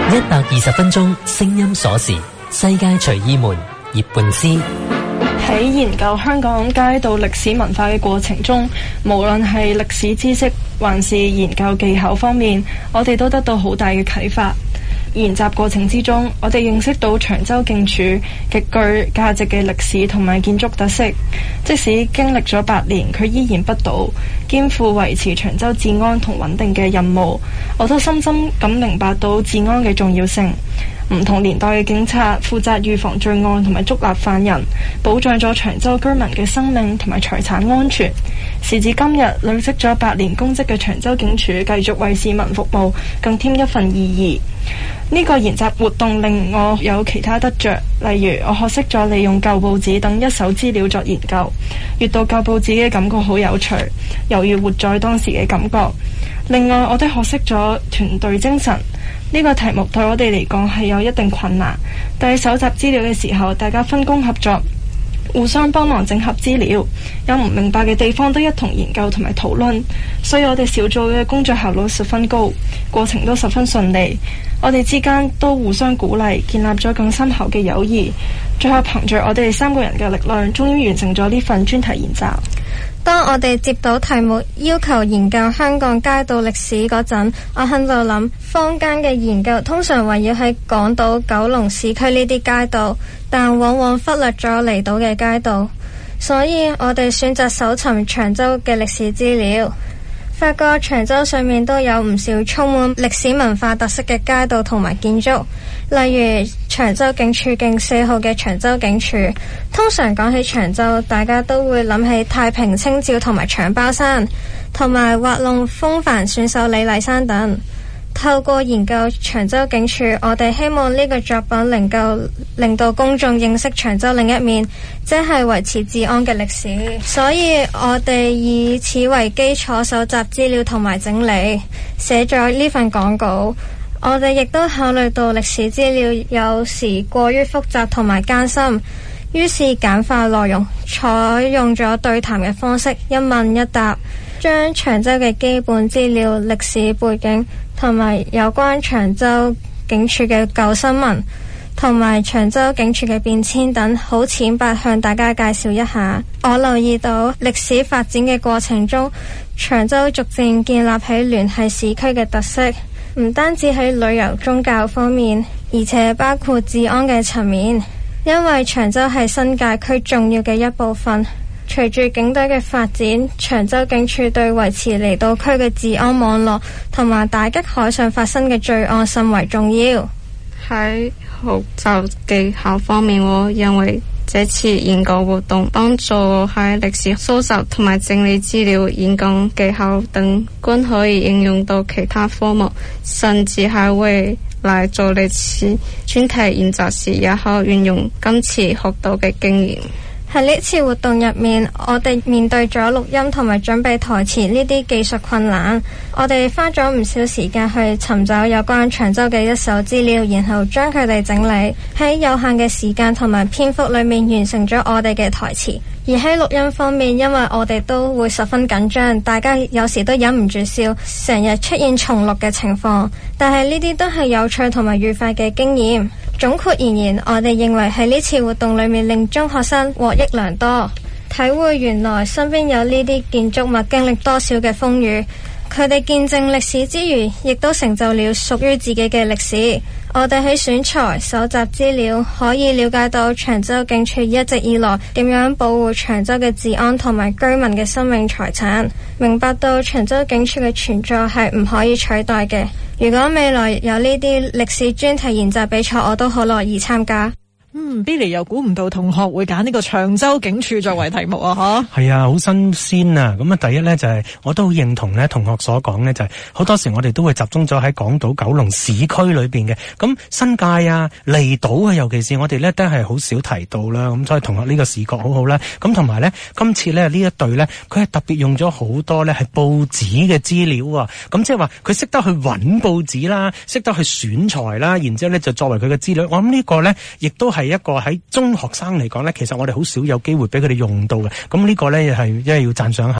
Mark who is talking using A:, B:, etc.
A: 120分鐘聲音鎖匙，世界隨意門，葉半詩。
B: 喺研究香港街道歷史文化嘅過程中，無論係歷史知識還是研究技巧方面，我哋都得到好大嘅啟發。研習過程之中，我哋認識到長洲警署極具價值嘅歷史同埋建築特色，即使經歷咗8年，佢依然不倒，肩負維持長洲治安同穩定嘅任務。我都深深咁明白到治安嘅重要性。唔同年代嘅警察負責預防罪案同埋捉拿犯人，保障咗長洲居民嘅生命同埋財產安全。時至今日，累積咗8年公職嘅長洲警署繼續為市民服務，更添一份意義。呢個研習活動令我有其他得着，例如我學識咗利用舊報紙等一手資料作研究，閱讀舊報紙嘅感覺好有趣，猶如活在當時嘅感覺。另外，我都學識咗團隊精神。呢個題目對我哋嚟講係有一定困難，但係搜集資料嘅時候，大家分工合作，互相幫忙整合資料，有唔明白嘅地方都一同研究同埋討論，所以我哋小組嘅工作效率十分高，過程都十分順利。我哋之間都互相鼓勵，建立咗更深厚嘅友誼。最後憑着我哋3個人嘅力量，終於完成咗呢份專題研習。
C: 當我哋接到題目要求研究香港街道歷史嗰陣，我喺度諗，坊間嘅研究通常圍繞喺港島、九龍市區呢啲街道，但往往忽略咗離島嘅街道，所以我哋選擇搜尋長洲嘅歷史資料，發覺長洲上面都有唔少充滿歷史文化特色嘅街道同埋建築，例如長洲警署徑4號嘅長洲警署。通常講起長洲，大家都會諗起太平清醮同埋搶包山，同埋滑浪風帆選手李麗珊等。透過研究長洲警署，我哋希望呢個作品能夠令到公眾認識長洲另一面，即係維持治安嘅歷史。所以我哋以此為基礎搜集資料同埋整理，寫咗呢份講稿。我哋亦都考慮到歷史資料有時過於複雜同埋艱深，於是簡化內容，採用咗對談嘅方式，一問一答，將長洲嘅基本資料、歷史背景同埋有關長洲警署嘅舊新聞同埋長洲警署嘅變遷等，好淺白向大家介紹一下。我留意到歷史發展嘅過程中，長洲逐漸建立起聯繫市區嘅特色，唔單止喺旅遊宗教方面，而且包括治安嘅層面。因為長洲係新界區重要嘅一部分，隨住警隊嘅發展，長洲警署對維持離島區嘅治安網絡同埋打擊海上發生嘅罪案甚為重要。
D: 喺學習技巧方面，我認為這次研究活動幫助我喺歷史搜集同埋整理資料、演講技巧等均可以應用到其他科目，甚至係為來做歷史專題研習時也可運用今次學到嘅經驗。
C: 喺呢次活動入面，我哋面對咗錄音同埋準備台詞呢啲技術困難，我哋花咗唔少時間去尋找有關長洲嘅一手資料，然後將佢哋整理，喺有限嘅時間同埋篇幅裏面完成咗我哋嘅台詞。而喺錄音方面，因為我哋都會十分緊張，大家有時都忍唔住笑，成日出現重錄嘅情況，但係呢啲都係有趣同埋愉快嘅經驗。總括而言，我哋認為喺呢次活動裏面令中學生獲益良多，體會原來身邊有呢啲建築物經歷多少嘅風雨，佢哋見證歷史之餘，亦都成就了屬於自己嘅歷史。我哋喺選材、搜集資料，可以了解到長洲警署一直以來點樣保護長洲嘅治安同埋居民嘅生命財產，明白到長洲警署嘅存在係唔可以取代嘅。如果未來有呢啲歷史專題研習比賽，我都好樂意參加。
E: Billy 又估唔到同學會揀呢個長洲警署作為題目啊！
F: 係啊，好新鮮啊！咁啊，第一呢，就係我都好認同呢同學所講呢，就係好多時我哋都會集中咗喺港島、九龍市區裏邊嘅，咁新界啊、離島啊，尤其是我哋呢都係好少提到啦。咁所以同學呢個視覺好好啦。咁同埋呢，今次呢一隊呢，佢係特別用咗好多呢係報紙嘅資料啊。咁即係話佢識得去揾報紙啦，識得去選材啦，然之後呢就作為佢嘅資料。我諗呢個呢，亦都係一個喺中學生嚟講呢，其實我哋好少有機會俾佢哋用到嘅。咁呢個呢，係因為要讚賞下。